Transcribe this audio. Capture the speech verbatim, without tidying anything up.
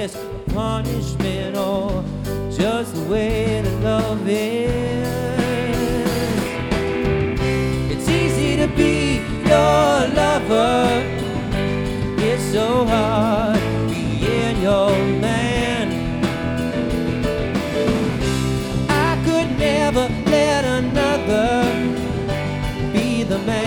is a punishment or just the way that love is. It's easy to be your lover, it's so hard being your man. I could never let another be the man